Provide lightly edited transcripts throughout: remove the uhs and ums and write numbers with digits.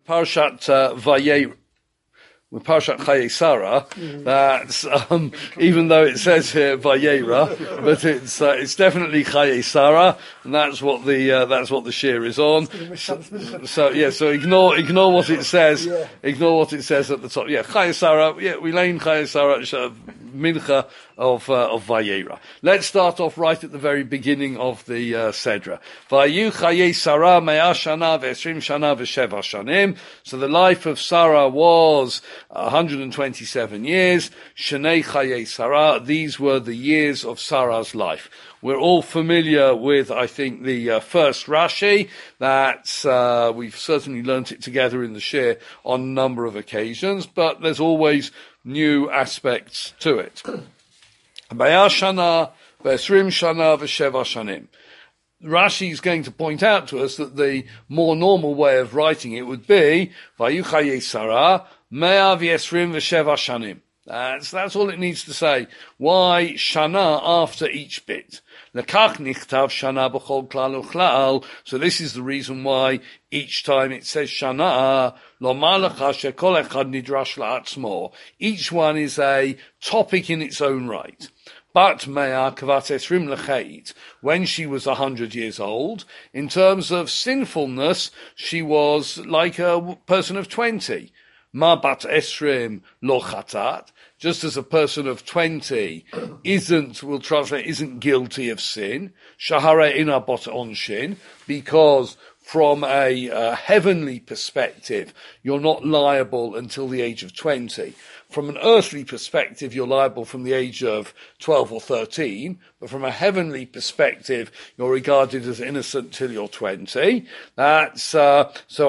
Parashat Vayera, with Parashat Chayei Sarah, that's even though it says here Vayera, but it's definitely Chayei Sarah, and that's what the shir is on. So ignore what it says. Yeah. Ignore what it says at the top. Yeah, Chayei Sarah. Yeah, we learn Chayei Sarah mincha of Vayera. Let's start off right at the very beginning of the Sedra. Vayu Chayei Sarah me'ah shana ve'esrim shana ve'sheva shanim. So the life of Sarah was 127 years. Shnei Chayei Sarah. These were the years of Sarah's life. We're all familiar with, I think, the first Rashi. That we've certainly learnt it together in the shir on a number of occasions, but there's always new aspects to it. Shana, Vesrim Shana, Vesheva Shanim. Rashi is going to point out to us that the more normal way of writing it would be Vayu Chayei Sarah, Mea V'Esrim Vesheva Shanim. That's all it needs to say. Why Shana after each bit? Lekach nichtav Shana b'chol klal u'chlal. So this is the reason why each time it says Shana, lomar lecha shekol echad nidrash la'atzmo. Each one is a topic in its own right. But Mea Kavat Esrim Lecheit, when she was 100 years old, in terms of sinfulness, she was like a person of 20. Ma bat Esrim lo chatat, just as a person of 20 we'll translate, isn't guilty of sin. Shahare ina bot onshin, because from a heavenly perspective, you're not liable until the age of 20. From an earthly perspective, you're liable from the age of 12 or 13, but from a heavenly perspective, you're regarded as innocent till you're 20. That's, so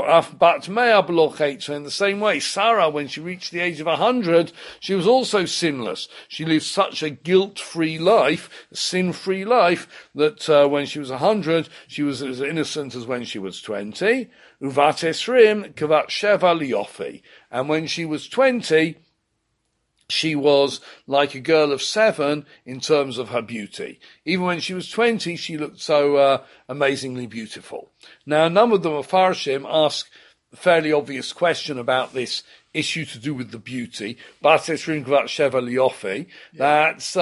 in the same way, Sarah, when she reached the age of 100, she was also sinless. She lived such a guilt-free life, a sin-free life, that when she was 100, she was as innocent as when she was 20. Uvat esrim kavat sheva liyofi. And when she was 20, she was like a girl of 7 in terms of her beauty. Even when she was 20, she looked so amazingly beautiful. Now, a number of the Mefarshim ask a fairly obvious question about this issue to do with the beauty. That's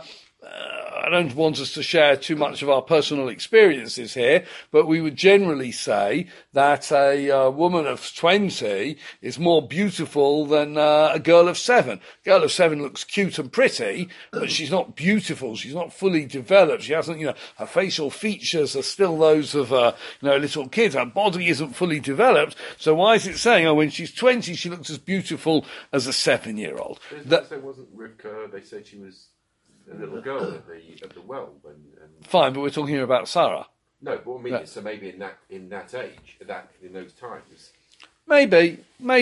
I don't want us to share too much of our personal experiences here, but we would generally say that a woman of 20 is more beautiful than a girl of 7. A girl of 7 looks cute and pretty, but she's not beautiful. She's not fully developed. She hasn't, her facial features are still those of a little kid. Her body isn't fully developed. So why is it saying, when she's 20, she looks as beautiful as a 7-year-old? There wasn't Rivka. They said she was a little girl at the well. Fine, but we're talking here about Sarah. No, but I mean, so maybe in that age, in those times. Maybe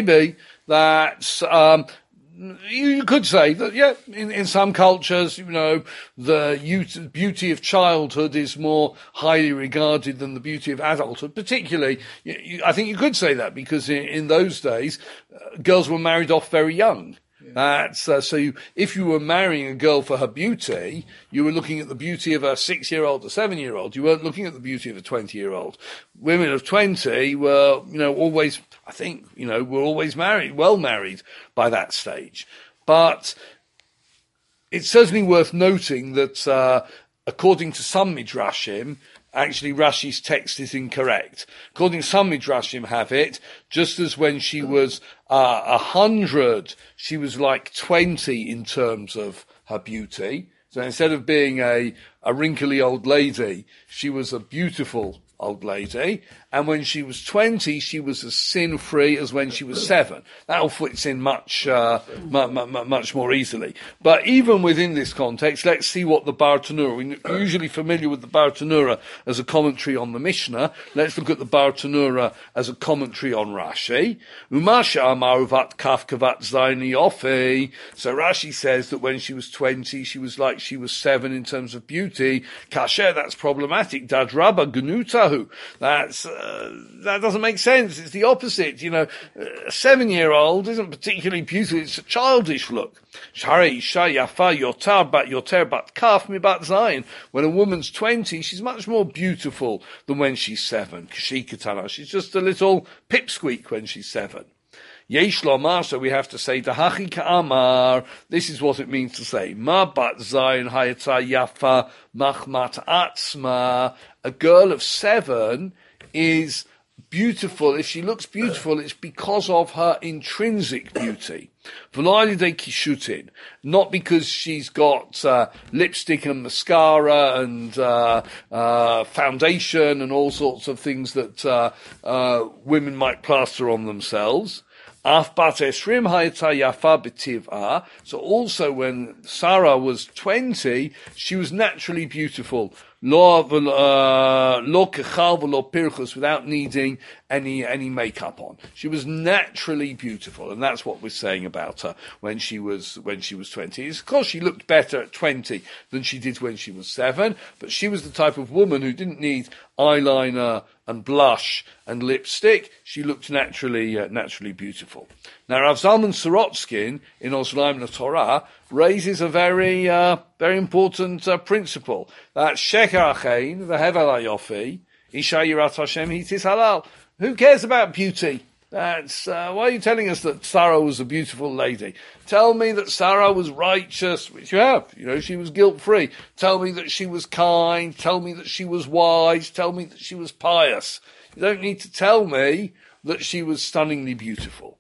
that's you could say that. In some cultures, the beauty of childhood is more highly regarded than the beauty of adulthood. Particularly, I think you could say that because in those days, girls were married off very young. If you were marrying a girl for her beauty, you were looking at the beauty of a 6-year-old or 7-year-old. You weren't looking at the beauty of a 20-year-old. Women of 20 were, always, I think, were always well married by that stage. But it's certainly worth noting that, according to some Midrashim, actually, Rashi's text is incorrect. According to some Midrashim have it, just as when she was 100, she was like 20 in terms of her beauty. So instead of being a wrinkly old lady, she was a beautiful old lady. And when she was 20, she was as sin-free as when she was 7. That all fits in much more easily. But even within this context, let's see what the Bar Tanura, we're usually familiar with the Bar Tanura as a commentary on the Mishnah. Let's look at the Bar Tanura as a commentary on Rashi. Umasha amaruvat kaf kavat zaini ofi. So Rashi says that when she was 20, she was like she was 7 in terms of beauty. Kasher, that's problematic. Dad rabba genuta Tahu. That doesn't make sense. It's the opposite. A 7-year-old isn't particularly beautiful. It's a childish look. When a woman's 20, she's much more beautiful than when she's 7. She's just a little pipsqueak when she's 7. Yesh lomar, so we have to say, Dahachi ka'amar, this is what it means to say, Ma bat zayin hayata yafa machmat atzma, a girl of 7 is beautiful. If she looks beautiful, it's because of her intrinsic beauty. Not because she's got lipstick and mascara and foundation and all sorts of things that women might plaster on themselves. So also when Sarah was 20, she was naturally beautiful. Without needing any makeup on. She was naturally beautiful, and that's what we're saying about her when she was 20. It's of course she looked better at 20 than she did when she was 7, but she was the type of woman who didn't need eyeliner and blush and lipstick. She looked naturally beautiful. Now Rav Zalman Sorotskin in Osnaim Torah raises a very important principle that sheker achein v'hevel hayofi isha yirat Hashem hitis halal. Who cares about beauty? That's why are you telling us that Sarah was a beautiful lady? Tell me that Sarah was righteous, which you have. She was guilt-free. Tell me that she was kind. Tell me that she was wise. Tell me that she was pious. You don't need to tell me that she was stunningly beautiful.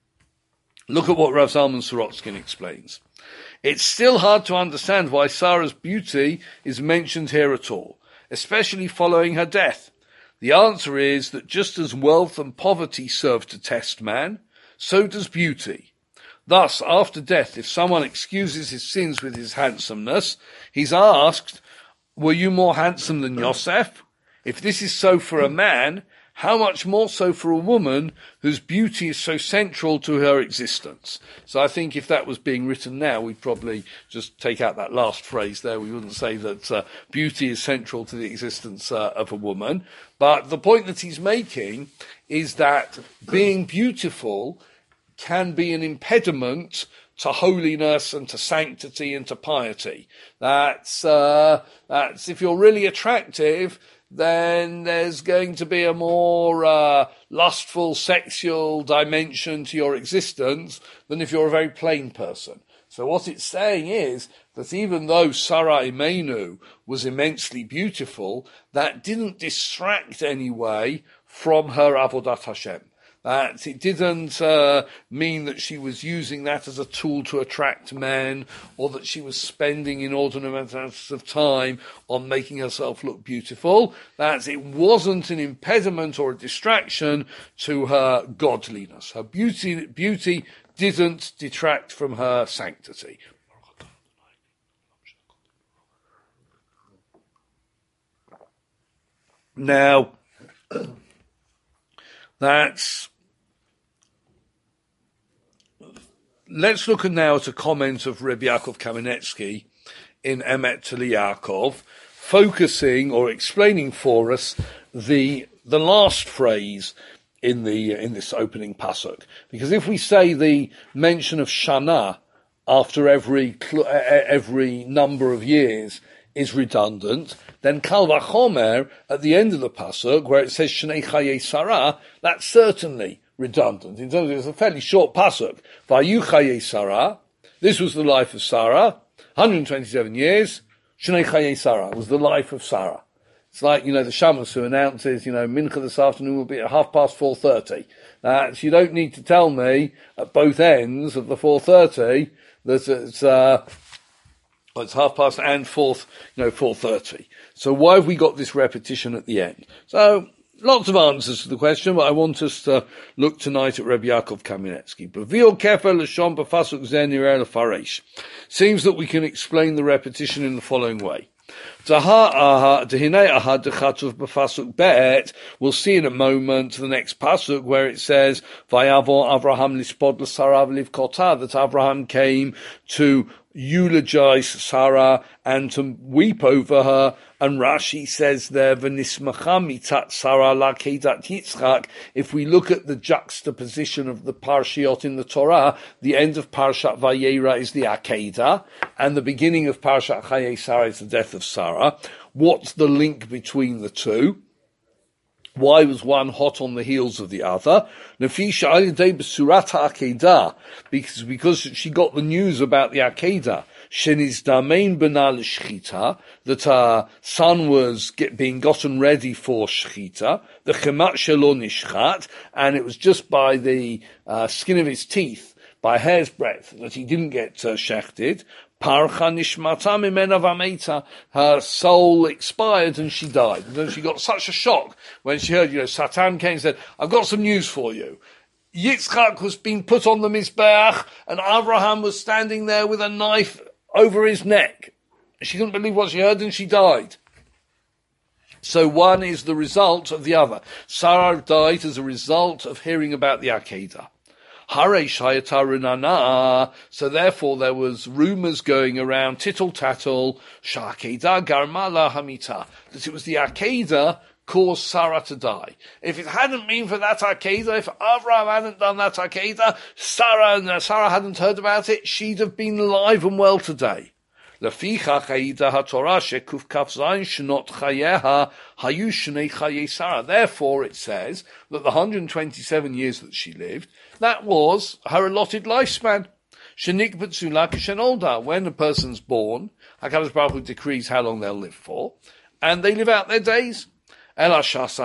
Look at what Rav Zalman Sorotskin explains. It's still hard to understand why Sarah's beauty is mentioned here at all, especially following her death. The answer is that just as wealth and poverty serve to test man, so does beauty. Thus, after death, if someone excuses his sins with his handsomeness, he's asked, were you more handsome than Yosef? If this is so for a man, how much more so for a woman whose beauty is so central to her existence? So I think if that was being written now, we'd probably just take out that last phrase there. We wouldn't say that beauty is central to the existence of a woman. But the point that he's making is that being beautiful can be an impediment to holiness and to sanctity and to piety. That's if you're really attractive, then there's going to be a more lustful sexual dimension to your existence than if you're a very plain person. So what it's saying is that even though Sarah Imenu was immensely beautiful, that didn't distract anyway from her Avodat Hashem. That it didn't mean that she was using that as a tool to attract men, or that she was spending inordinate amounts of time on making herself look beautiful. That it wasn't an impediment or a distraction to her godliness. Her beauty didn't detract from her sanctity. Now, let's look now at a comment of Reb Yaakov Kamenetsky in Emet Yaakov, focusing or explaining for us the last phrase in this opening pasuk. Because if we say the mention of Shana after every number of years is redundant, then Kal Vachomer at the end of the pasuk, where it says Shnei Chayei Sarah, that's certainly redundant. In terms of, it's a fairly short pasuk. Vayu Chayei Sarah, this was the life of Sarah, 127 years. Shnei Chayei Sarah was the life of Sarah. It's like, the Shamus who announces, Mincha this afternoon will be at 4:30. You don't need to tell me at both ends of the 4:30 that it's 4:30 and 4:30. So why have we got this repetition at the end? So lots of answers to the question, but I want us to look tonight at Reb Yaakov Kamenetsky. Seems that we can explain the repetition in the following way. We'll see in a moment the next pasuk where it says, Vayavo Avraham lispod l'Sara v'livkota, that Avraham came to eulogize Sarah and to weep over her. And Rashi says there, V'nismacha mitat Sarah la'kedat Yitzchak. If we look at the juxtaposition of the parshiot in the Torah, the end of Parshat Vayera is the Akedah, and the beginning of Parshat Chayei Sarah is the death of Sarah. What's the link between the two? Why was one hot on the heels of the other? Because she got the news about the Akedah. That her son was being gotten ready for Shechita. The Chemat Shelo Nishchat, and it was just by the skin of his teeth, by a hair's breadth, that he didn't get shechted. Parcha nishmata mimena v'meita. Her soul expired and she died. And then she got such a shock when she heard, Satan came and said, I've got some news for you. Yitzchak was being put on the Mizbeach and Avraham was standing there with a knife over his neck. She couldn't believe what she heard and she died. So one is the result of the other. Sarah died as a result of hearing about the Akedah. So therefore there was rumours going around, tittle-tattle, that it was the Akedah caused Sarah to die. If it hadn't been for that Akedah, if Avraham hadn't done that Akedah, Sarah hadn't heard about it, she'd have been alive and well today. Therefore, it says that the 127 years that she lived, that was her allotted lifespan. When a person's born, HaKadosh Baruch Hu decrees how long they'll live for, and they live out their days. She would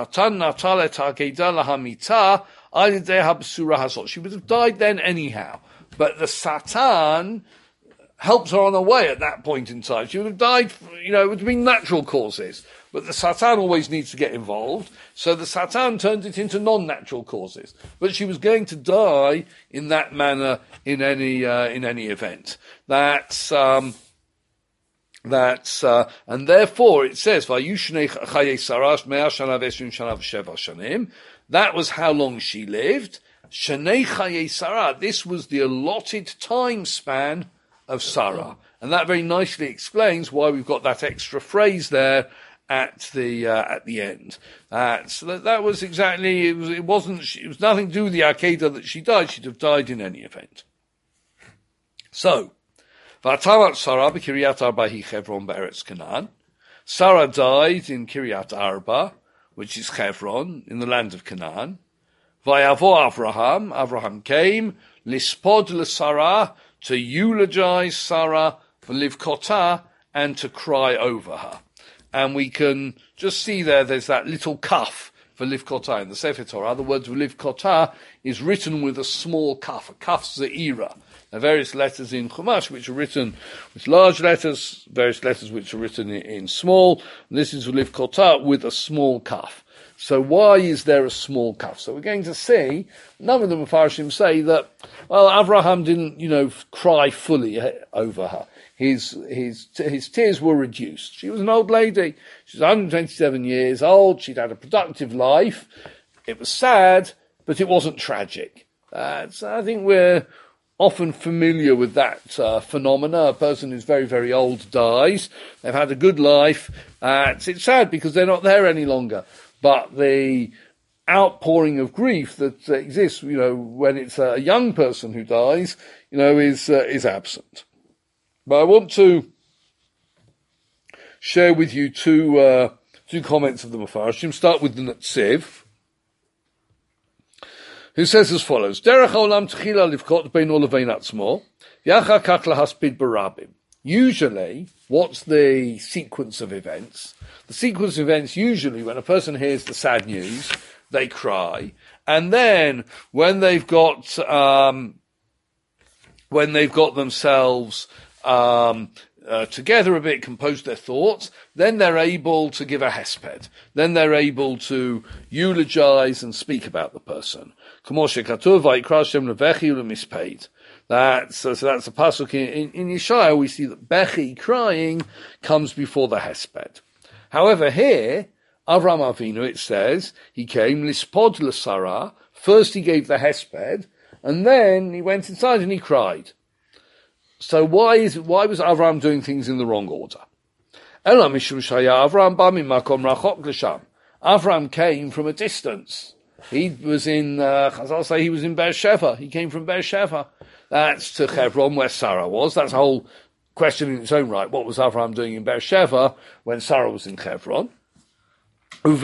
have died then anyhow. But the Satan helped her on her way at that point in time. She would have died, it would have been natural causes. But the Satan always needs to get involved. So the Satan turned it into non-natural causes. But she was going to die in that manner in any event. And therefore it says, that was how long she lived. This was the allotted time span of Sarah. And that very nicely explains why we've got that extra phrase there at the end. So that was exactly, it was nothing to do with the Akedah that she died. She'd have died in any event. So, V'atamat Sarah b'Kiryat Arba hi Chevron be'eretz Canaan. Sarah died in Kiryat Arba, which is Chevron, in the land of Canaan. Vayavo Avraham came, lispod l'Sarah, to eulogize Sarah, v'livkota, and to cry over her. And we can just see there's that little kaf for livkota in the Sefer Torah. The word livkota is written with a small kaf, a kaf ze'ira. There are various letters in Chumash which are written with large letters, various letters which are written in small. And this is livkota with a small kaf. So why is there a small kaf? So we're going to see, none of the Mefarshim say that, well, Avraham didn't, cry fully over her. His tears were reduced. She was an old lady. She was 127 years old. She'd had a productive life. It was sad, but it wasn't tragic. So I think we're often familiar with that phenomena. A person who's very, very old dies. They've had a good life. It's sad because they're not there any longer. But the outpouring of grief that exists, when it's a young person who dies, is absent. But I want to share with you two comments of the Mefarshim. Start with the Netziv, who says as follows: Derech haolam tchila livkot beino levein atzmo, v'achar kach lahaspid barabim. Usually, what's the sequence of events? The sequence of events, usually, when a person hears the sad news, they cry, and then when they've got themselves together a bit, compose their thoughts, then they're able to give a hesped. Then they're able to eulogize and speak about the person. That's a pasuk in Yeshaya. We see that Bechi, crying, comes before the hesped. However, here, Avram Avinu, it says, he came, lispod l'sara, first he gave the hesped, and then he went inside and he cried. So why was Avram doing things in the wrong order? Avram came from a distance. He was in, Chazal say he was in Beersheba. He came from Beersheba. That's to Hebron, where Sarah was. That's a whole question in its own right. What was Avram doing in Beersheba when Sarah was in Hebron? In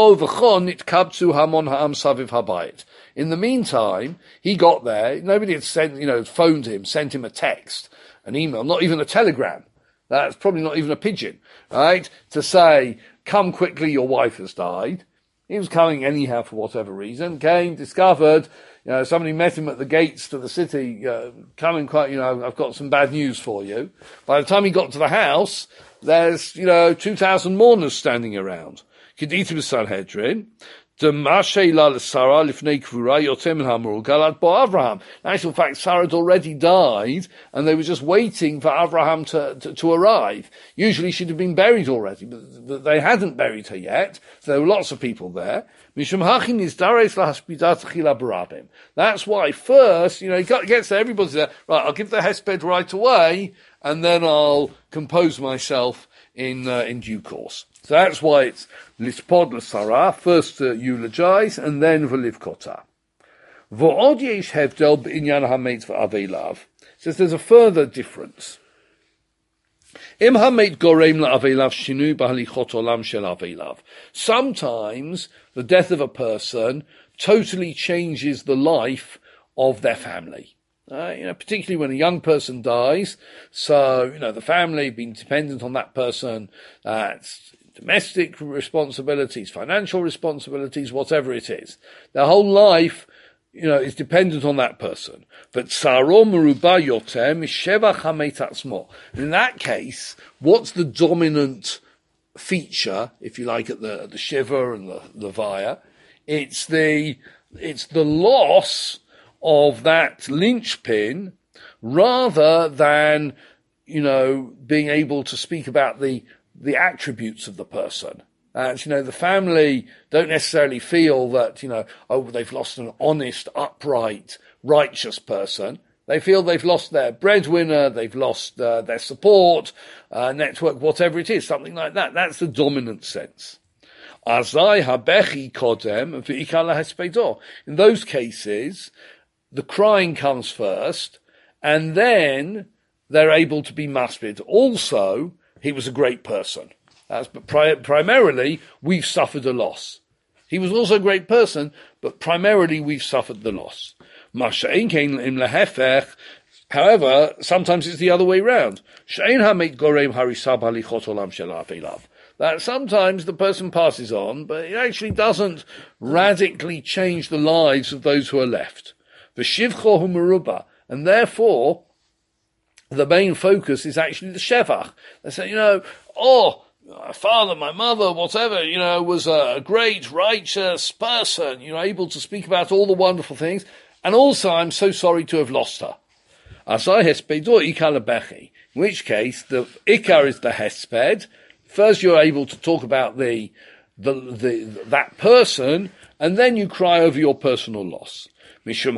the meantime, he got there. Nobody had phoned him, sent him a text, an email, not even a telegram. That's probably not even a pigeon, right? To say, come quickly, your wife has died. He was coming anyhow for whatever reason, came, discovered, somebody met him at the gates to the city, coming quite, I've got some bad news for you. By the time he got to the house, there's, 2,000 mourners standing around. Kedita Sanhedrin, in actual fact, Sarah had already died, and they were just waiting for Abraham to arrive. Usually she'd have been buried already, but they hadn't buried her yet, so there were lots of people there. That's why first, he gets there, everybody's there, right, I'll give the hesped right away, and then I'll compose myself in due course. So that's why it's lispod l'sara, first to eulogize, and then v'livkota. V'od yesh hevdel b'inyan hamet v'avelav. Says there's a further difference. Im hamet gorem la'avelav shinu b'halichot olam shel avelav. Sometimes the death of a person totally changes the life of their family. Particularly when a young person dies, so, the family being dependent on that person, domestic responsibilities, financial responsibilities, whatever it is. Their whole life, is dependent on that person. But Sarom Ruba Yotem is Sheva Chametatzmo. In that case, what's the dominant feature, if you like, at the Shiva and the Vaya? It's the loss of that linchpin rather than, being able to speak about the attributes of the person. The family don't necessarily feel that, they've lost an honest, upright, righteous person. They feel they've lost their breadwinner, they've lost their support, network, whatever it is, something like that. That's the dominant sense. Azai habechi kodem v'ikala hespedo. In those cases, the crying comes first, and then they're able to be maspid. Also, he was a great person. But primarily, we've suffered a loss. He was also a great person, but primarily we've suffered the loss. However, sometimes it's the other way round. That sometimes the person passes on, but it actually doesn't radically change the lives of those who are left. And therefore, the main focus is actually the shevach. They say, my father, my mother, whatever, was a great, righteous person, able to speak about all the wonderful things. And also, I'm so sorry to have lost her. In which case, the ikar is the hesped. First, you're able to talk about that person, and then you cry over your personal loss. So,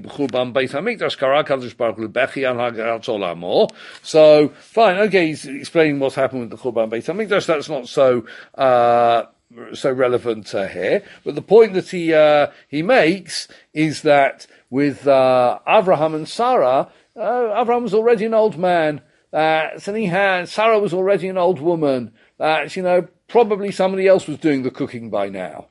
fine, okay, he's explaining what's happened with the Churban Beit HaMikdash. That's not so relevant here. But the point that he makes is that with Avraham and Sarah, Avraham was already an old man. Sarah was already an old woman. Probably somebody else was doing the cooking by now.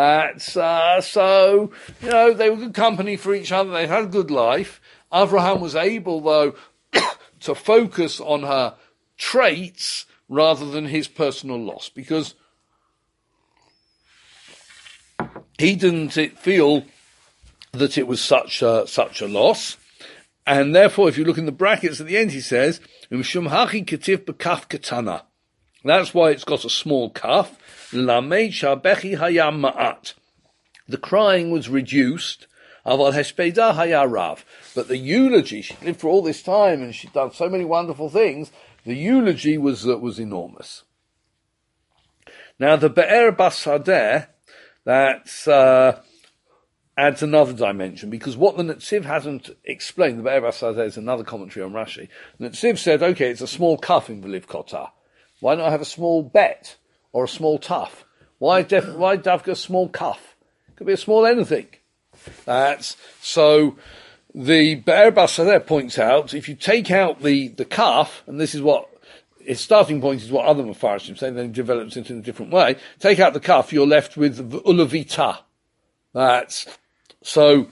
So, they were good company for each other. They had a good life. Avraham was able, though, to focus on her traits rather than his personal loss, because he didn't feel that it was such a loss. And therefore, if you look in the brackets at the end, he says, Mishum hachi ketiv b'kaf katana. That's why it's got a small kaf. Lamed shabechi hayam ma'at. The crying was reduced. Aval heshpeda hayarav. But the eulogy, she lived for all this time and she'd done so many wonderful things, the eulogy was enormous. Now the Be'er Basadeh, that's, adds another dimension, because what the Netziv hasn't explained, the Be'er Basadeh is another commentary on Rashi. The Netziv said, okay, it's a small kaf in V'liv Kota. Why not have a small bet or a small tuf? Why davka a small kaf? Could be a small anything. So the Be'er Basadeh points out, if you take out the kaf, and this is what its starting point is what other Mefarshim say, then it develops it in a different way. Take out the kaf, you're left with ulavita. So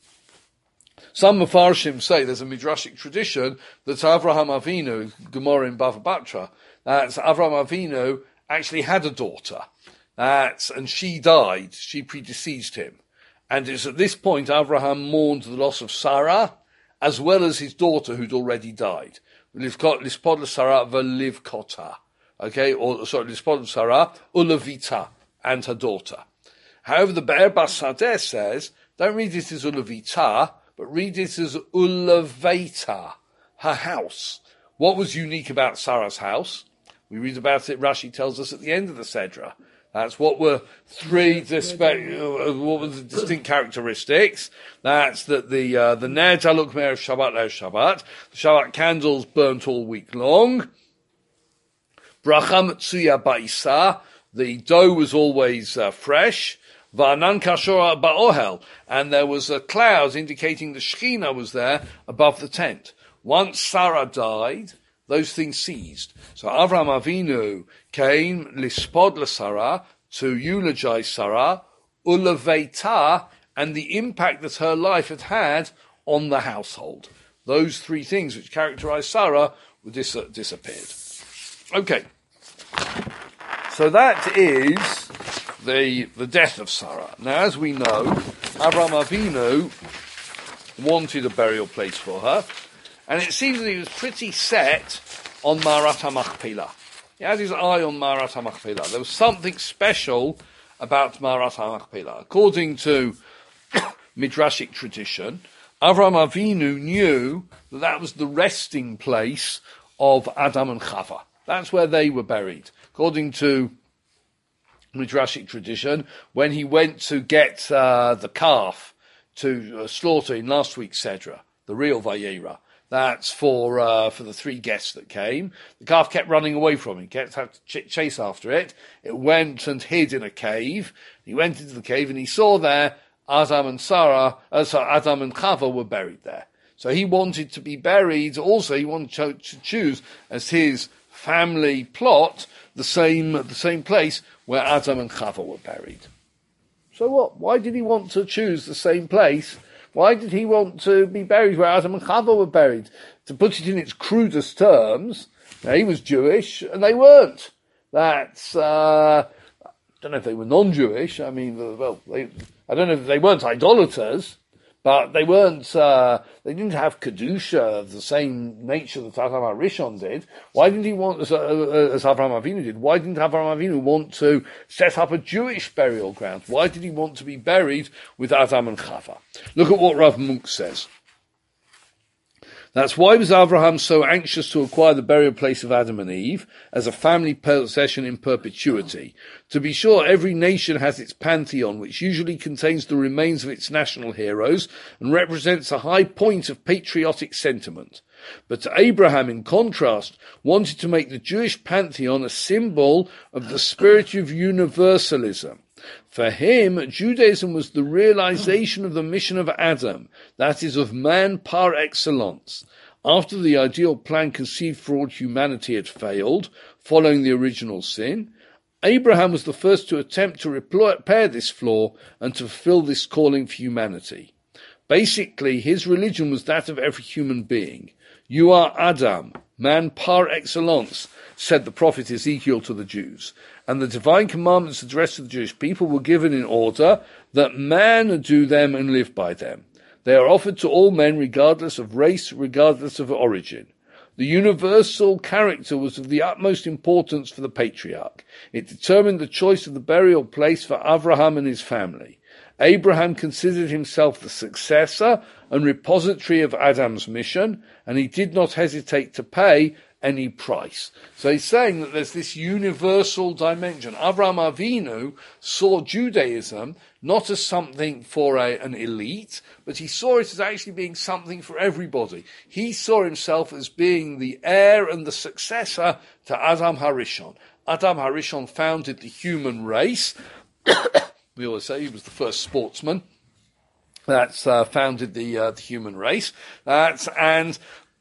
some Mefarshim say there's a midrashic tradition that Avraham Avinu, Gemara in Bava Batra, Avraham Avinu actually had a daughter, and she died. She predeceased him, and it's at this point Avraham mourned the loss of Sarah, as well as his daughter who'd already died. Lispod Sarah v'livkota, Lispod Sarah ulavita, and her daughter. However, the Be'er Basadeh says, don't read it as ulavita, but read it as ulaveta, her house. What was unique about Sarah's house? We read about it, Rashi tells us at the end of the Sedra. That's what were what were the distinct characteristics. That's that the Ner Taluk Me'erev Shabbat Le'erev Shabbat, the Shabbat candles burnt all week long. Bracha Metzuya Ba'isa, the dough was always fresh. Va'anan Kashora Ba'ohel, and there was a cloud indicating the Shekhinah was there above the tent. Once Sarah died, those things ceased. So Avraham Avinu came lispod l'Sarah, to eulogize Sarah, ulaveta, and the impact that her life had had on the household. Those three things which characterized Sarah were disappeared. Okay. So that is the death of Sarah. Now, as we know, Avraham Avinu wanted a burial place for her, and it seems that he was pretty set on Ma'arat HaMachpelah. He had his eye on Ma'arat HaMachpelah. There was something special about Ma'arat HaMachpelah. According to Midrashic tradition, Avraham Avinu knew that was the resting place of Adam and Chava. That's where they were buried. According to Midrashic tradition, when he went to get the calf to slaughter in last week's Sedra, the real Vayera, that's for the three guests that came. The calf kept running away from him. He kept having to chase after it. It went and hid in a cave. He went into the cave and he saw there Adam and Chava were buried there. So he wanted to be buried. Also, he wanted to choose as his family plot the same place where Adam and Chava were buried. So what? Why did he want to choose the same place? Why did he want to be buried where Adam and Chava were buried? To put it in its crudest terms, he was Jewish and they weren't. That's, I don't know if they were non-Jewish. I mean, I don't know if they weren't idolaters, but they weren't, they didn't have Kedusha of the same nature that Avraham Rishon did. Why didn't he want, as Avraham Avinu did, why didn't Avraham Avinu want to set up a Jewish burial ground? Why did he want to be buried with Adam and Chava? Look at what Rav Munk says. That's why was Avraham so anxious to acquire the burial place of Adam and Eve as a family possession in perpetuity. To be sure, every nation has its pantheon, which usually contains the remains of its national heroes and represents a high point of patriotic sentiment. But Abraham, in contrast, wanted to make the Jewish pantheon a symbol of the spirit of universalism. For him, Judaism was the realization of the mission of Adam, that is, of man par excellence. After the ideal plan conceived for all humanity had failed, following the original sin, Abraham was the first to attempt to repair this flaw and to fulfill this calling for humanity. Basically, his religion was that of every human being. You are Adam, man par excellence, said the prophet Ezekiel to the Jews. And the divine commandments addressed to the Jewish people were given in order that man do them and live by them. They are offered to all men regardless of race, regardless of origin. The universal character was of the utmost importance for the patriarch. It determined the choice of the burial place for Avraham and his family. Abraham considered himself the successor and repository of Adam's mission, and he did not hesitate to pay any price. So he's saying that there's this universal dimension. Avraham Avinu saw Judaism not as something for an elite, but he saw it as actually being something for everybody. He saw himself as being the heir and the successor to Adam HaRishon. Adam HaRishon founded the human race. We always say he was the first sportsman that's founded the human race. And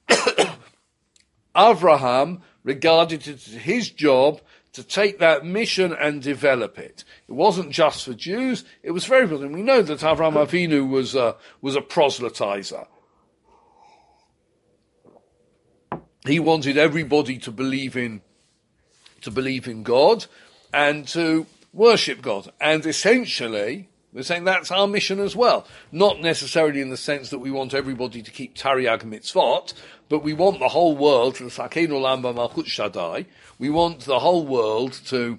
Avraham regarded it as his job to take that mission and develop it. It wasn't just for Jews, it was for everybody. And we know that Avraham Avinu was a proselytizer. He wanted everybody to believe in God and to worship God. And essentially, we're saying that's our mission as well. Not necessarily in the sense that we want everybody to keep Tariag Mitzvot, but we want the whole world, we want the whole world to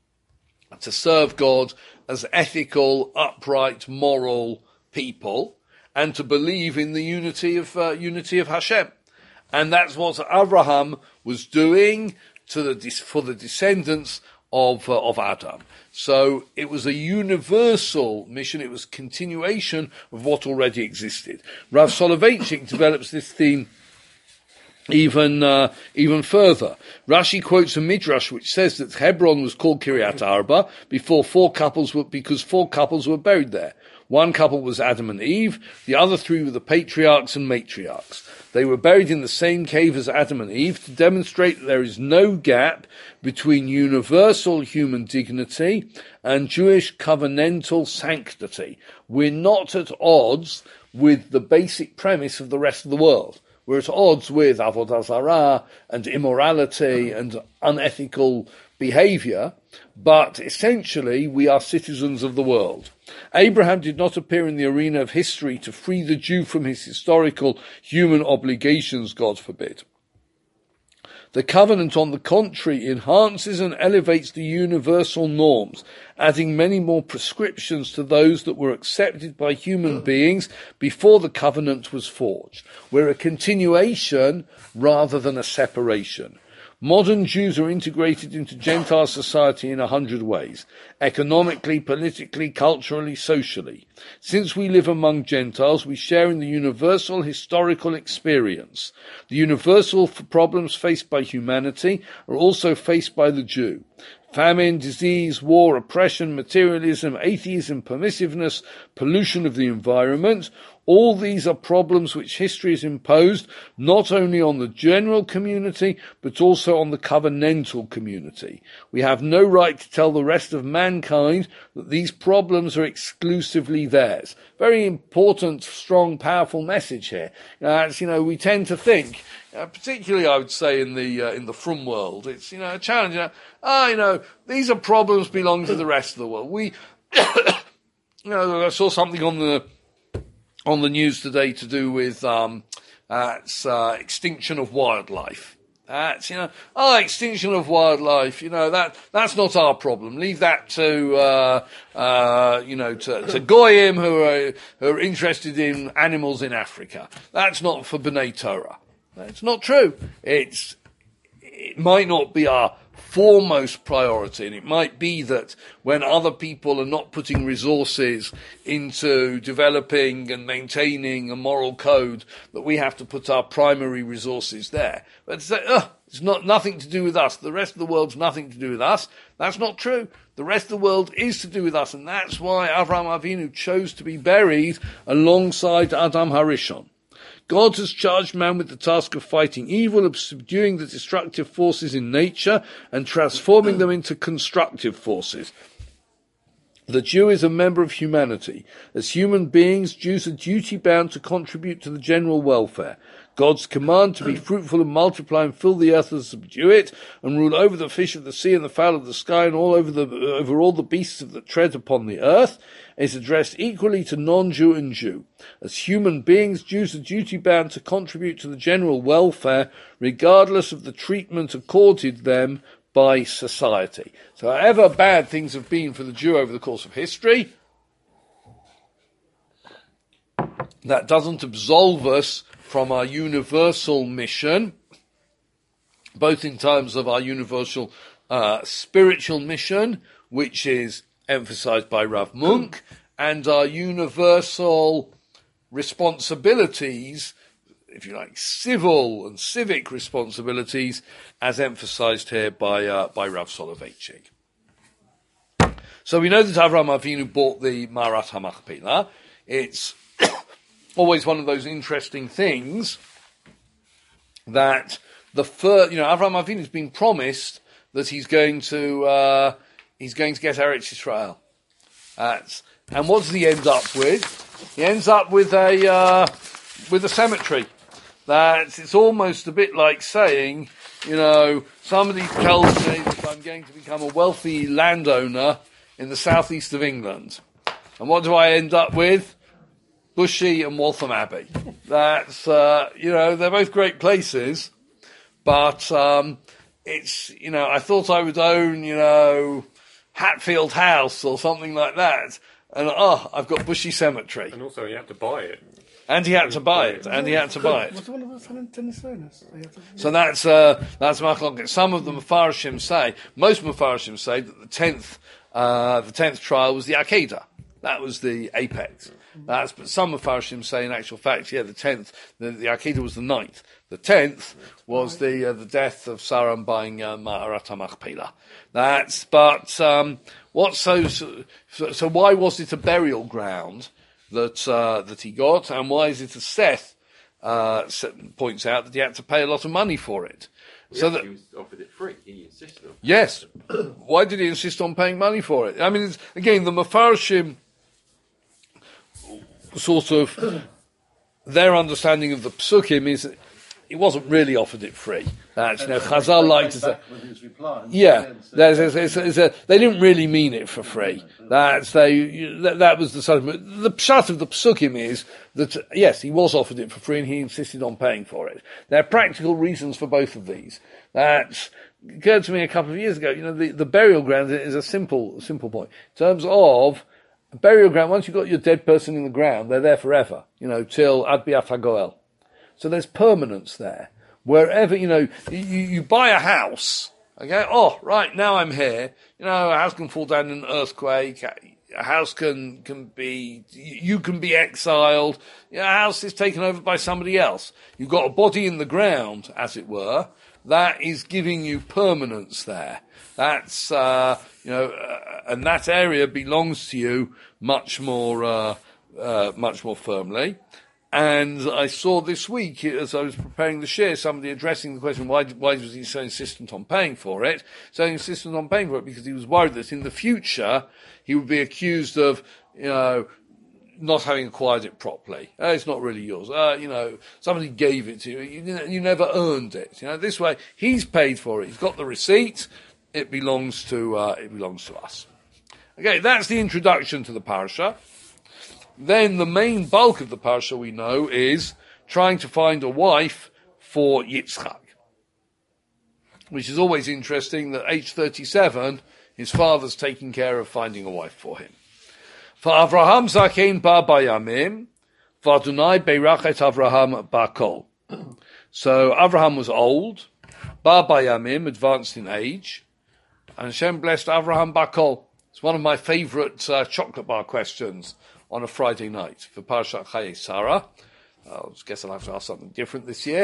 serve God as ethical, upright, moral people, and to believe in the unity of Hashem. And that's what Abraham was doing for the descendants of Adam. So it was a universal mission. It was continuation of what already existed. Rav Soloveitchik develops this theme even further. Rashi quotes a midrash which says that Hebron was called Kiryat Arba because four couples were buried there. One couple was Adam and Eve, the other three were the patriarchs and matriarchs. They were buried in the same cave as Adam and Eve to demonstrate that there is no gap between universal human dignity and Jewish covenantal sanctity. We're not at odds with the basic premise of the rest of the world. We're at odds with Avodah Zarah and immorality and unethical behavior, but essentially we are citizens of the world. Abraham did not appear in the arena of history to free the Jew from his historical human obligations, God forbid. The covenant, on the contrary, enhances and elevates the universal norms, adding many more prescriptions to those that were accepted by human beings before the covenant was forged. We're a continuation rather than a separation. Modern Jews are integrated into Gentile society in 100 ways, economically, politically, culturally, socially. Since we live among Gentiles, we share in the universal historical experience. The universal problems faced by humanity are also faced by the Jew. Famine, disease, war, oppression, materialism, atheism, permissiveness, pollution of the environment, all these are problems which history has imposed not only on the general community, but also on the covenantal community. We have no right to tell the rest of mankind that these problems are exclusively theirs. Very important, strong, powerful message here. We tend to think, particularly I would say in the frum world, it's, a challenge. These are problems belong to the rest of the world. I saw something on the news today to do with extinction of wildlife. Extinction of wildlife. That's not our problem. Leave that to goyim who are interested in animals in Africa. That's not for B'nai Torah. That's not true. It might not be our foremost priority, and it might be that when other people are not putting resources into developing and maintaining a moral code, that we have to put our primary resources there. But it's nothing to do with us. The rest of the world's nothing to do with us. That's not true. The rest of the world is to do with us, and that's why Avraham Avinu chose to be buried alongside Adam HaRishon. God has charged man with the task of fighting evil, of subduing the destructive forces in nature and transforming them into constructive forces. The Jew is a member of humanity. As human beings, Jews are duty-bound to contribute to the general welfare. God's command to be fruitful and multiply and fill the earth and subdue it, and rule over the fish of the sea and the fowl of the sky and over all the beasts that tread upon the earth, is addressed equally to non-Jew and Jew. As human beings, Jews are duty-bound to contribute to the general welfare, regardless of the treatment accorded them by society. So however bad things have been for the Jew over the course of history, that doesn't absolve us from our universal mission, both in terms of our universal spiritual mission, which is emphasized by Rav Munk, and our universal responsibilities, if you like, civil and civic responsibilities, as emphasized here by Rav Soloveitchik. So we know that Avraham Avinu bought the Ma'arat HaMachpelah. It's always one of those interesting things that Avraham Avinu has been promised that he's going to get Eretz Yisrael. And what does he end up with? He ends up with a cemetery. That it's almost a bit like saying, somebody tells me that I'm going to become a wealthy landowner in the southeast of England. And what do I end up with? Bushey and Waltham Abbey. That's, they're both great places, but, I thought I would own, Hatfield House or something like that. And, I've got Bushey Cemetery. And also you have to buy it. And he had to buy it. What's one of the tennis owners? So that's Machlokes. Some of the Mefarshim say, most Mefarshim say that the 10th trial was the Akedah. That was the apex. But some Mefarshim say, in actual fact, the 10th, the Akedah was the 9th. The 10th was the death of Saram buying Ma'arat HaMachpelah. So why was it a burial ground that he got, and why is it a Seth points out that he had to pay a lot of money for it? He was offered it free. He insisted on it. Yes. Why did he insist on paying money for it? I mean, again, the Mefarshim sort of, their understanding of the Psukim is that he wasn't really offered it free. Chazal like to say, they didn't really mean it for free. That was the sentiment. The pshat of the Psukim is that, yes, he was offered it for free and he insisted on paying for it. There are practical reasons for both of these. That occurred to me a couple of years ago. The burial ground is a simple point. In terms of a burial ground, once you've got your dead person in the ground, they're there forever, till Ad Bi'at HaGoel. So there's permanence there. Wherever, you buy a house, okay, right, now I'm here, a house can fall down in an earthquake, a house can be, you can be exiled, a house is taken over by somebody else. You've got a body in the ground, as it were, that is giving you permanence there. That's, and that area belongs to you much more firmly. And I saw this week, as I was preparing the share, somebody addressing the question, why was he so insistent on paying for it? So insistent on paying for it because he was worried that in the future he would be accused of, not having acquired it properly. It's not really yours. Somebody gave it to you. You never earned it. This way, he's paid for it. He's got the receipt. It belongs to us. Okay, that's the introduction to the parasha. Then the main bulk of the parsha we know is trying to find a wife for Yitzchak, which is always interesting that age 37, his father's taking care of finding a wife for him. For Avraham Zakein ba bayamim, v'Adonai beirach et Avraham ba'kol. So Avraham was old, ba bayamim, advanced in age, and Hashem blessed Avraham ba'kol. It's one of my favourite chocolate bar questions on a Friday night for Parashat Chayei Sarah. I guess I'll have to ask something different this year.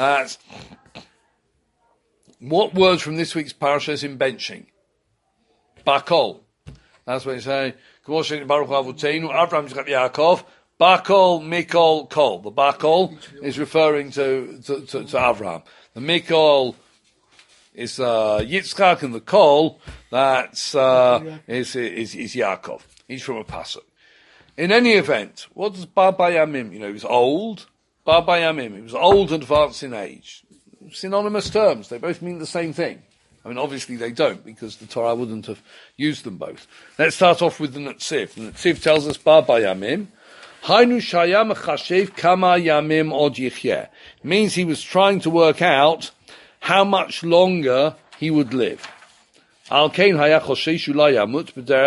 What words from this week's parasha is in benching? Bakol. That's what you say. Baruch Avotenu, Avraham Yitzchak Yaakov. Bakol, Mikol, Kol. The Bakol is referring to Avraham. The Mikol is Yitzchak, and the Kol that's is Yaakov. He's from a pasuk. In any event, what does Bar Bayamim? He was old. Bar Bayamim. He was old and advanced in age. Synonymous terms. They both mean the same thing. I mean, obviously they don't, because the Torah wouldn't have used them both. Let's start off with the Netziv. The Netziv tells us Bar Bayamim. Hainu shaya mechashev kama yamim od yichyeh. It means he was trying to work out how much longer he would live. Al kein haya choshesh ula yamut b'derech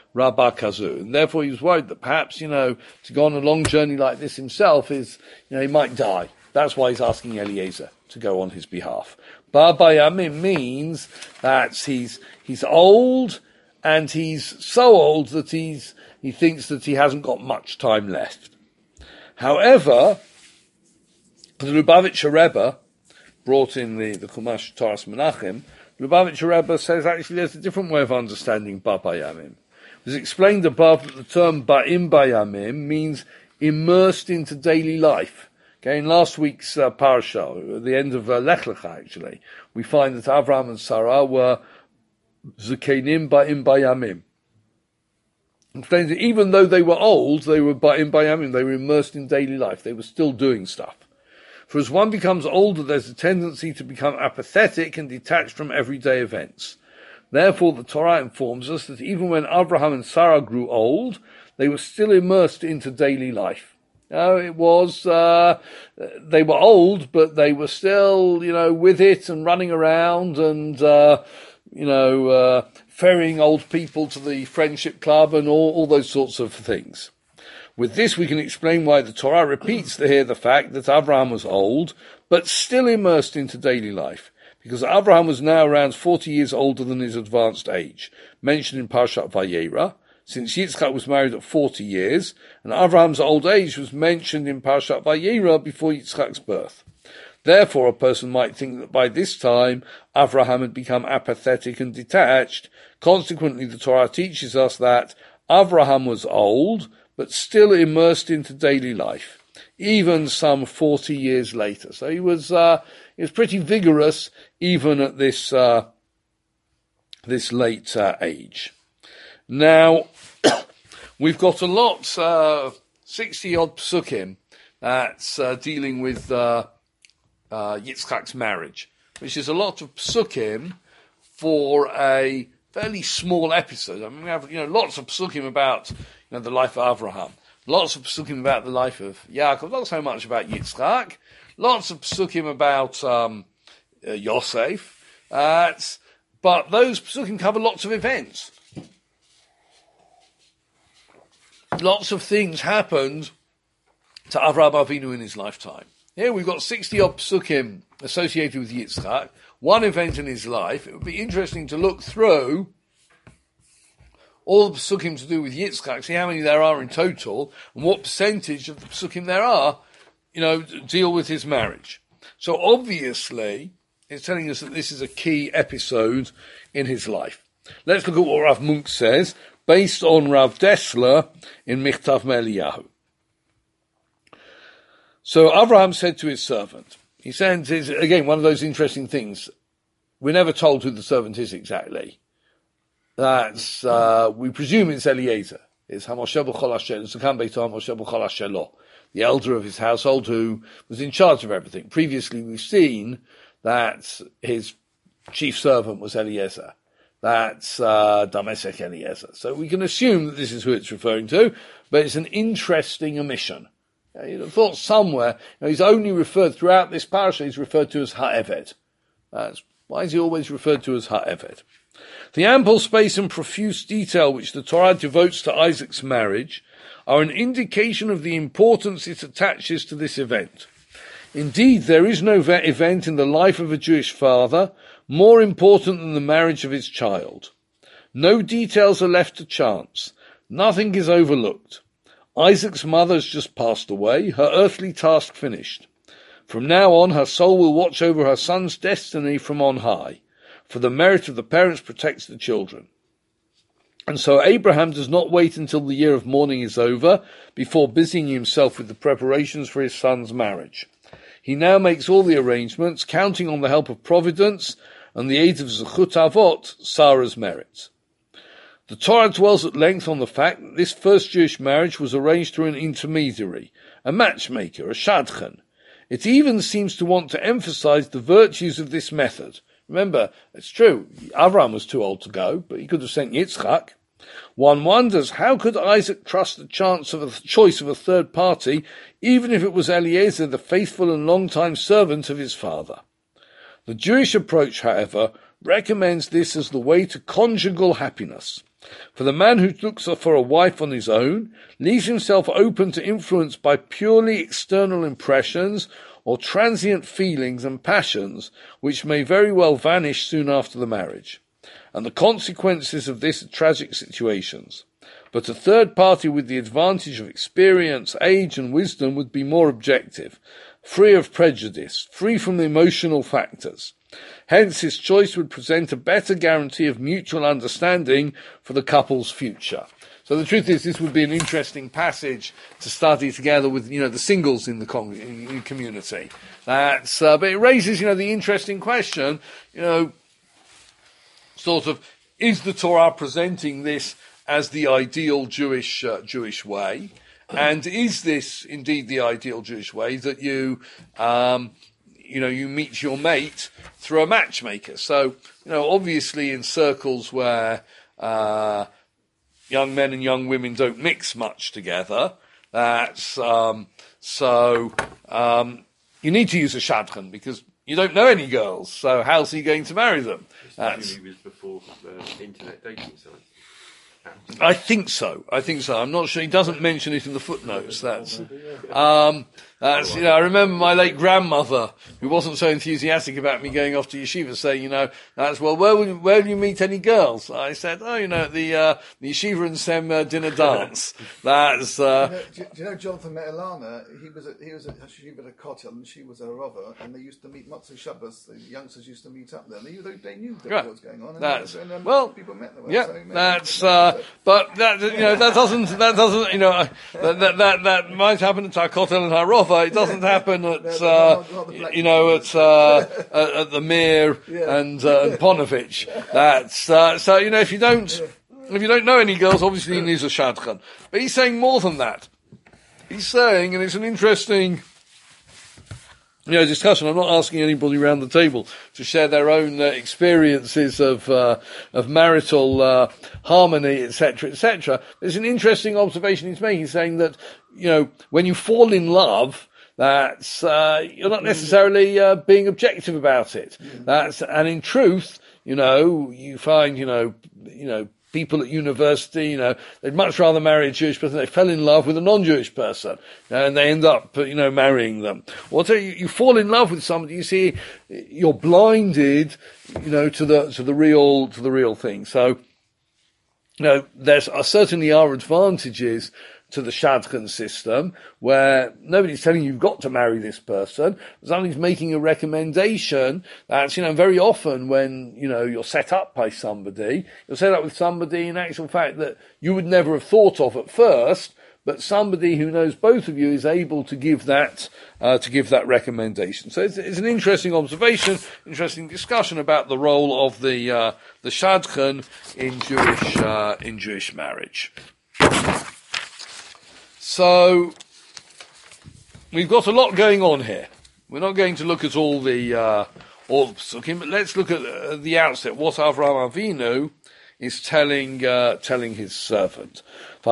Rabbah Kazu. And therefore he was worried that perhaps, to go on a long journey like this himself is, he might die. That's why he's asking Eliezer to go on his behalf. Bar Bayamim means that he's old, and he's so old that he thinks that he hasn't got much time left. However, the Lubavitcher Rebbe brought in the Chumash Toras Menachem. Lubavitcher Rebbe says actually there's a different way of understanding Bar Bayamim. It was explained above that the term Ba'im Bayamim means immersed into daily life. Okay, in last week's parasha, at the end of Lech Lecha actually, we find that Avraham and Sarah were Zakenim Ba'im Bayamim. Explains that even though they were old, they were Ba'im Bayamim, they were immersed in daily life, they were still doing stuff. For as one becomes older, there's a tendency to become apathetic and detached from everyday events. Therefore, the Torah informs us that even when Abraham and Sarah grew old, they were still immersed into daily life. It was, they were old, but they were still, with it and running around and, ferrying old people to the friendship club and all those sorts of things. With this, we can explain why the Torah repeats here the fact that Abraham was old, but still immersed into daily life, because Abraham was now around 40 years older than his advanced age, mentioned in Parshat Vayera, since Yitzchak was married at 40 years, and Abraham's old age was mentioned in Parshat Vayera before Yitzchak's birth. Therefore, a person might think that by this time, Abraham had become apathetic and detached. Consequently, the Torah teaches us that Abraham was old, but still immersed into daily life, even some 40 years later. So he was pretty vigorous even at this late age. Now, we've got a lot, 60-odd psukim that's dealing with Yitzchak's marriage, which is a lot of psukim for a fairly small episode. I mean, we have, lots of psukim about, the life of Abraham. Lots of psukim about the life of Yaakov. Not so much about Yitzchak. Lots of psukim about Yosef. But those psukim cover lots of events. Lots of things happened to Avraham Avinu in his lifetime. Here we've got 60-odd psukim associated with Yitzchak. One event in his life. It would be interesting to look through all the psukim to do with Yitzchak, see how many there are in total, and what percentage of the psukim there are, deal with his marriage. So obviously, it's telling us that this is a key episode in his life. Let's look at what Rav Munk says, based on Rav Dessler in Michtav Me'Eliyahu. So Abraham said to his servant, he sends his, again, one of those interesting things. We're never told who the servant is exactly. That's, we presume it's Eliezer. It's Hamoshe B'chol Hashem, it's Hamoshe B'chol Hashem, the elder of his household who was in charge of everything. Previously we've seen that his chief servant was Eliezer. That's Damesek Eliezer. So we can assume that this is who it's referring to, but it's an interesting omission. You'd have thought somewhere, he's only referred, throughout this parasha, he's referred to as Ha'eved. Why is he always referred to as Ha'eved? The ample space and profuse detail which the Torah devotes to Isaac's marriage are an indication of the importance it attaches to this event. Indeed, there is no event in the life of a Jewish father more important than the marriage of his child. No details are left to chance. Nothing is overlooked. Isaac's mother has just passed away, her earthly task finished. From now on, her soul will watch over her son's destiny from on high, for the merit of the parents protects the children. And so Abraham does not wait until the year of mourning is over before busying himself with the preparations for his son's marriage. He now makes all the arrangements, counting on the help of providence and the aid of Zechut Avot, Sarah's merits. The Torah dwells at length on the fact that this first Jewish marriage was arranged through an intermediary, a matchmaker, a shadchan. It even seems to want to emphasize the virtues of this method. Remember, it's true, Avraham was too old to go, but he could have sent Yitzchak. One wonders, how could Isaac trust the choice of a third party, even if it was Eliezer, the faithful and long-time servant of his father? The Jewish approach, however, recommends this as the way to conjugal happiness. For the man who looks for a wife on his own leaves himself open to influence by purely external impressions or transient feelings and passions which may very well vanish soon after the marriage. And the consequences of this are tragic situations. But a third party with the advantage of experience, age and wisdom would be more objective, free of prejudice, free from the emotional factors. Hence, his choice would present a better guarantee of mutual understanding for the couple's future. So the truth is, this would be an interesting passage to study together with, the singles in the community. But it raises, the interesting question, sort of, is the Torah presenting this as the ideal Jewish way? And is this indeed the ideal Jewish way, that you meet your mate through a matchmaker? So, obviously in circles where young men and young women don't mix much together, you need to use a shadchan because you don't know any girls. So how's he going to marry them? This was before internet dating sites. I think so. I'm not sure. He doesn't mention it in the footnotes. I remember my late grandmother, who wasn't so enthusiastic about me going off to yeshiva, saying, where will you meet any girls? I said, the yeshiva and Sem dinner dance. Do you know Jonathan met Ilana? He was at yeshiva at Kotel, and she was a rover, and they used to meet Motzei Shabbos. The youngsters used to meet up there. They knew what was going on. And people met them. Yeah, but that might happen at our Kotel and Harova. It doesn't happen at the Mir and Ponovich. If you don't know any girls, obviously he needs a shadchan. But he's saying more than that. He's saying, and it's an interesting discussion. I'm not asking anybody around the table to share their own experiences of marital harmony, etc., etc. There's an interesting observation he's making. He's saying that when you fall in love, that's you're not necessarily being objective about it. And in truth, you find people at university, they'd much rather marry a Jewish person. They fell in love with a non-Jewish person, and they end up, marrying them. Or you fall in love with somebody, you see, you're blinded, to the real thing. So, there certainly are advantages to the shadchan system, where nobody's telling you you've got to marry this person. Somebody's making a recommendation. That's, very often when, you're set up by somebody, you're set up with somebody in actual fact that you would never have thought of at first, but somebody who knows both of you is able to give that recommendation. So it's an interesting observation, interesting discussion about the role of the shadchan in Jewish marriage. So, we've got a lot going on here. We're not going to look at all the psukim, but let's look at the outset, what Avraham Avinu is telling his servant. So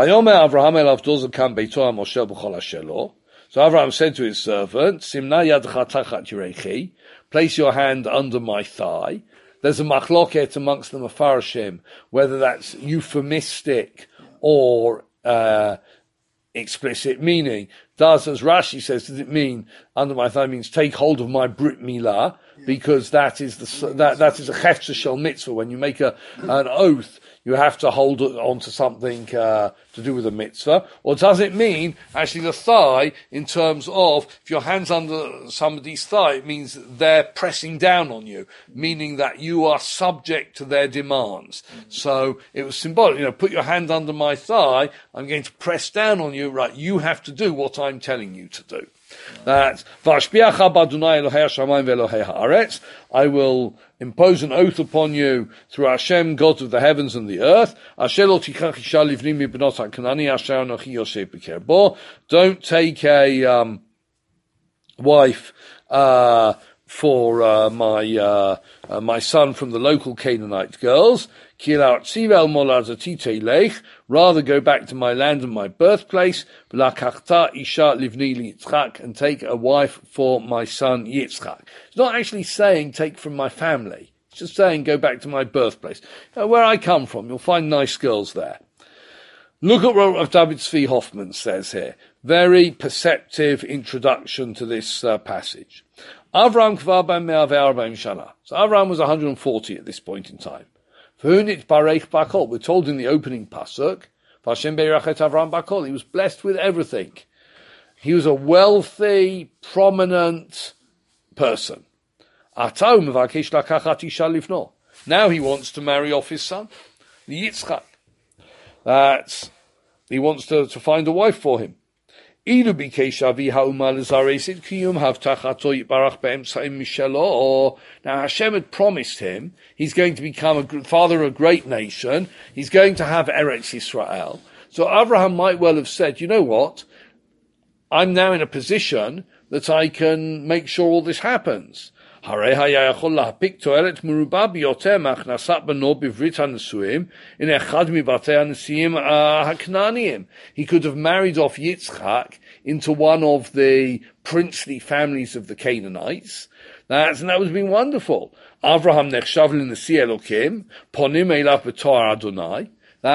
Avraham said to his servant, Simna yadcha tachat yirechi, place your hand under my thigh. There's a machloket amongst the Mefarshim, whether that's euphemistic or explicit meaning. As Rashi says, does it mean under my thigh means take hold of my brit milah, because that is that is a chefza shel mitzvah. When you make an oath, you have to hold on to something to do with a mitzvah. Or does it mean actually the thigh in terms of if your hand's under somebody's thigh, it means they're pressing down on you, meaning that you are subject to their demands. So it was symbolic, put your hand under my thigh, I'm going to press down on you, right, you have to do what I'm telling you to do. That I will impose an oath upon you through Hashem, God of the heavens and the earth. Don't take a wife for my son from the local Canaanite girls. Rather go back to my land and my birthplace, and take a wife for my son Yitzchak. It's not actually saying take from my family. just saying, go back to my birthplace. Where I come from, you'll find nice girls there. Look at what Rav David Tzvi Hoffman says here. Very perceptive introduction to this passage. Avram kvar ben 140 shana. So Avram was 140 at this point in time. V'hunit barech bakol. We're told in the opening pasuk, Vashem beirachet Avram bakol. He was blessed with everything. He was a wealthy, prominent person. Now he wants to marry off his son, Yitzchak. That he wants to find a wife for him. Or now Hashem had promised him he's going to become a father of a great nation. He's going to have Eretz Yisrael. So Abraham might well have said, you know what? I'm now in a position that I can make sure all this happens. He could have married off Yitzchak into one of the princely families of the Canaanites. And that would have been wonderful. Avraham nechshav l'nesi Elokim, ponim elav b'toar Adonai.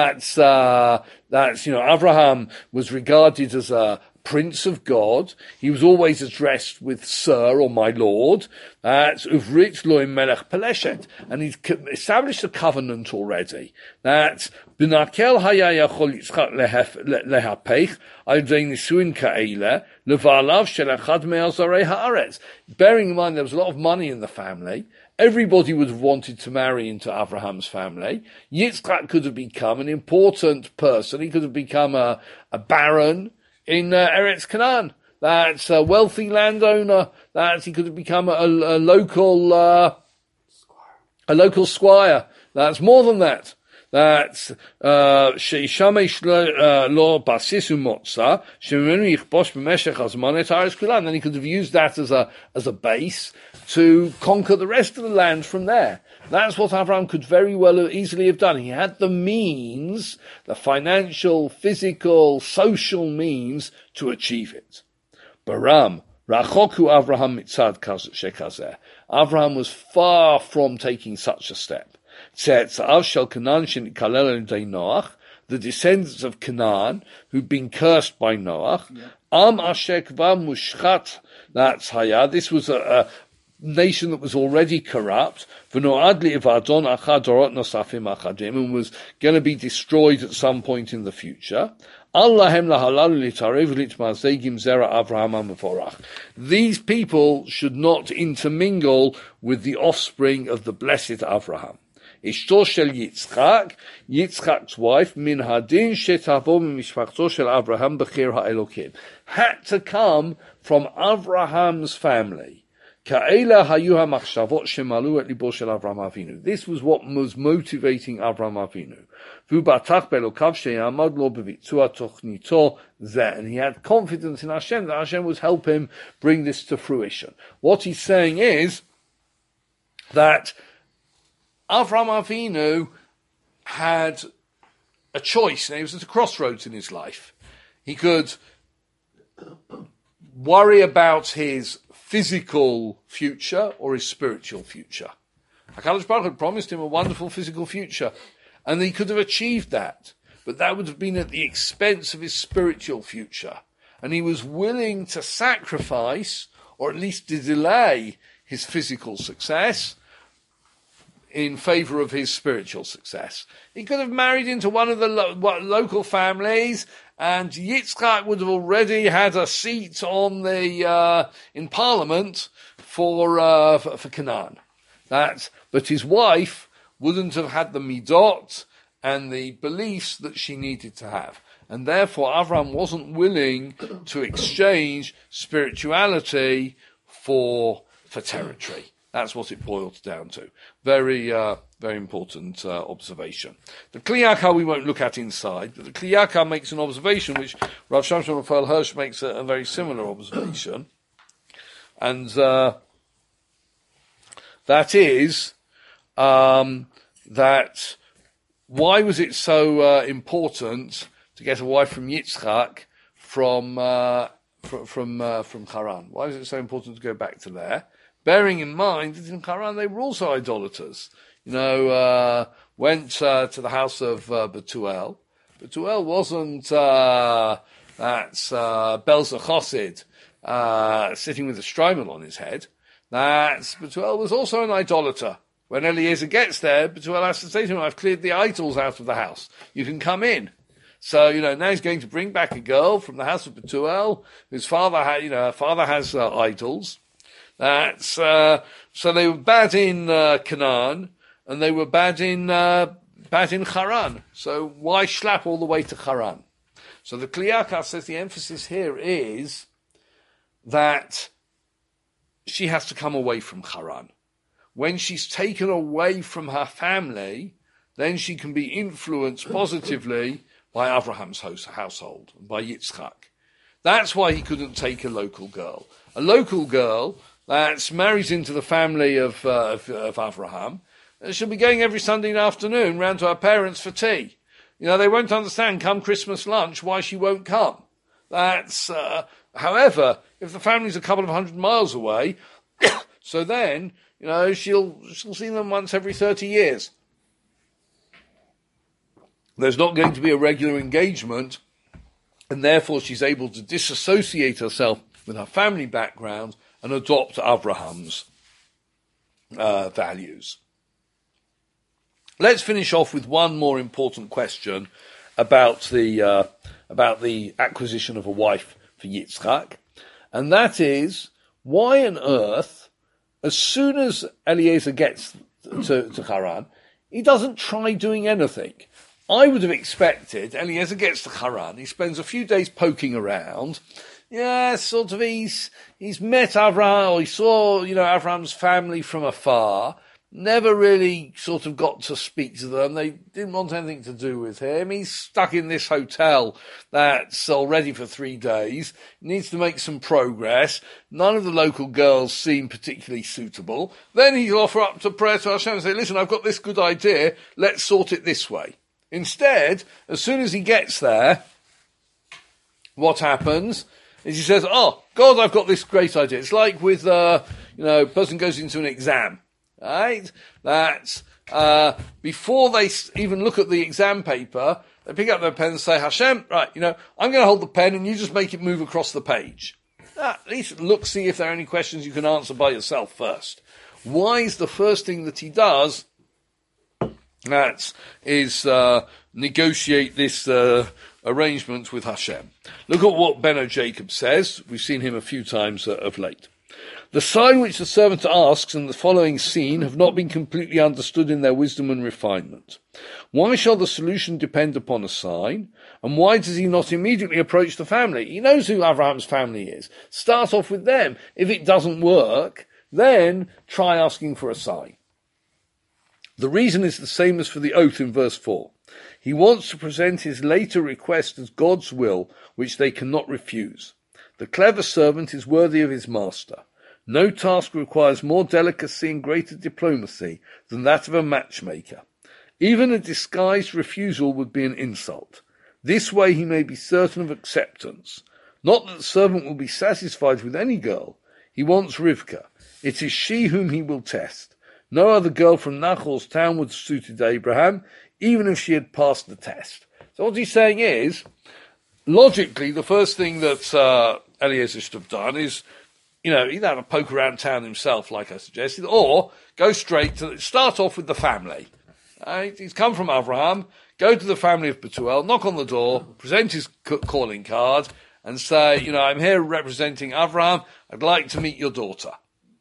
Avraham was regarded as a Prince of God. He was always addressed with Sir or my Lord. That's Uvrit Loim Melech Peleshet. And he's established a covenant already. That's B'nakel Haya Yachol Yitzchak Lehapech Ayudei Nisuin Ka'ele Levalav Shel Echad Me'azarei Haaretz. Bearing in mind there was a lot of money in the family. Everybody would have wanted to marry into Abraham's family. Yitzchak could have become an important person. He could have become a baron in Eretz Canaan. That's a wealthy landowner. That he could have become a local squire. That's more than that. That's sheishamesh lo basisu motza shemenu yichbosh b'meshech hazman et haaretz kulan. Then he could have used that as a base to conquer the rest of the land from there. That's what Abraham could very well easily have done. He had the means, the financial, physical, social means to achieve it. Baram, Rachoku Avraham mitzad shekazeh. Avraham was far from taking such a step. The descendants of Canaan, who'd been cursed by Noach, Am Ashek va mushchat. That's Haya. This was a nation that was already corrupt, and was going to be destroyed at some point in the future. These people should not intermingle with the offspring of the blessed Avraham. Ishto shel Yitzchak, Yitzchak's wife, min hadin shetabo mishpachto shel Avraham b'chir ha'elokim, had to come from Avraham's family. This was what was motivating Avraham Avinu. And he had confidence in Hashem that Hashem would help him bring this to fruition. What he's saying is that Avraham Avinu had a choice, and he was at a crossroads in his life. He could worry about his physical future or his spiritual future. HaKadosh Baruch had promised him a wonderful physical future, and he could have achieved that, but that would have been at the expense of his spiritual future. And he was willing to sacrifice, or at least to delay, his physical success in favour of his spiritual success. He could have married into one of the local families, and Yitzchak would have already had a seat on the in Parliament for Canaan. But his wife wouldn't have had the midot and the beliefs that she needed to have, and therefore Avram wasn't willing to exchange spirituality for territory. That's what it boils down to. Very, very important observation. The Kli Yakar we won't look at inside, but the Kli Yakar makes an observation which Rav Shamshon Raphael Hirsch makes a very similar observation, and that is that why was it so important to get a wife from Yitzchak from Haran? Why was it so important to go back to there? bearing in mind that in Haran they were also idolaters. Went to the house of Betuel. Betuel wasn't Belzer Chosid sitting with a strymon on his head. Betuel was also an idolater. When Eliezer gets there, Betuel has to say to him, I've cleared the idols out of the house. You can come in. So, now he's going to bring back a girl from the house of Betuel, whose father has idols. So they were bad in Canaan, and they were bad in Haran. So why schlap all the way to Haran? So the Kli Yakar says the emphasis here is that she has to come away from Haran. When she's taken away from her family, then she can be influenced positively by Abraham's household, by Yitzchak. That's why he couldn't take a local girl. A local girl that marries into the family of Abraham, she'll be going every Sunday afternoon round to her parents for tea. They won't understand come Christmas lunch why she won't come. However, if the family's a couple of 100 miles away, so then, she'll see them once every 30 years. There's not going to be a regular engagement, and therefore she's able to disassociate herself with her family background and adopt Abraham's values. Let's finish off with one more important question about the acquisition of a wife for Yitzchak, and that is, why on earth, as soon as Eliezer gets to Haran, he doesn't try doing anything? I would have expected Eliezer gets to Haran, he spends a few days poking around. Yeah, sort of he's met Avraham, or he saw, Avraham's family from afar, never really sort of got to speak to them. They didn't want anything to do with him. He's stuck in this hotel that's already for 3 days. He needs to make some progress. None of the local girls seem particularly suitable. Then he'll offer up to prayer to Hashem and say, listen, I've got this good idea. Let's sort it this way. Instead, as soon as he gets there, what happens is he says, oh, God, I've got this great idea. It's like with, a person goes into an exam, right? That's, before they even look at the exam paper, they pick up their pen and say, Hashem, right, I'm going to hold the pen and you just make it move across the page. At least see if there are any questions you can answer by yourself first. Why is the first thing that he does that is negotiate this arrangement with Hashem? Look at what Beno Jacob says. We've seen him a few times of late. The sign which the servant asks and the following scene have not been completely understood in their wisdom and refinement. Why shall the solution depend upon a sign? And why does he not immediately approach the family? He knows who Abraham's family is. Start off with them. If it doesn't work, then try asking for a sign. The reason is the same as for the oath in verse 4. He wants to present his later request as God's will, which they cannot refuse. The clever servant is worthy of his master. No task requires more delicacy and greater diplomacy than that of a matchmaker. Even a disguised refusal would be an insult. This way he may be certain of acceptance. Not that the servant will be satisfied with any girl. He wants Rivka. It is she whom he will test. No other girl from Nachor's town would have suited Abraham, even if she had passed the test. So what he's saying is, logically, the first thing that Eliezer should have done is, either have a poke around town himself, like I suggested, or go straight to start off with the family. Right? He's come from Abraham, go to the family of Betuel, knock on the door, present his calling card, and say, I'm here representing Abraham. I'd like to meet your daughter.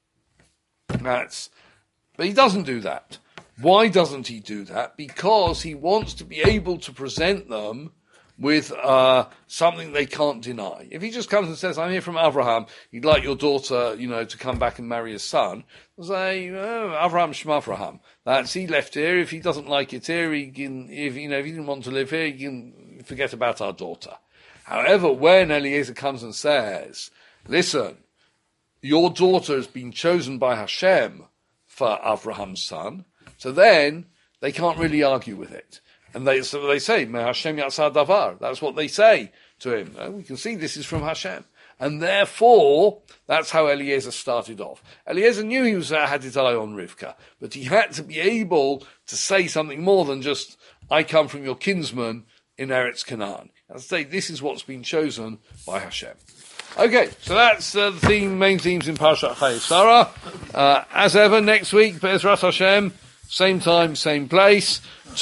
But he doesn't do that. Why doesn't he do that? Because he wants to be able to present them with something they can't deny. If he just comes and says, I'm here from Abraham, he'd like your daughter, to come back and marry his son, they'll say, Abraham Shmavraham. That's, he left here. If he doesn't like it here, he can, if he didn't want to live here, he can forget about our daughter. However, when Eliezer comes and says, listen, your daughter has been chosen by Hashem for Abraham's son, so then they can't really argue with it. And they say, Me Hashem Yatzar Davar. That's what they say to him. We can see this is from Hashem. And therefore, that's how Eliezer started off. Eliezer knew he had his eye on Rivka, but he had to be able to say something more than just, I come from your kinsman in Eretz Canaan. As I say, this is what's been chosen by Hashem. Okay, so that's the main themes in Parashat Chayei Sarah. As ever, next week, Be'ezras Hashem, same time, same place.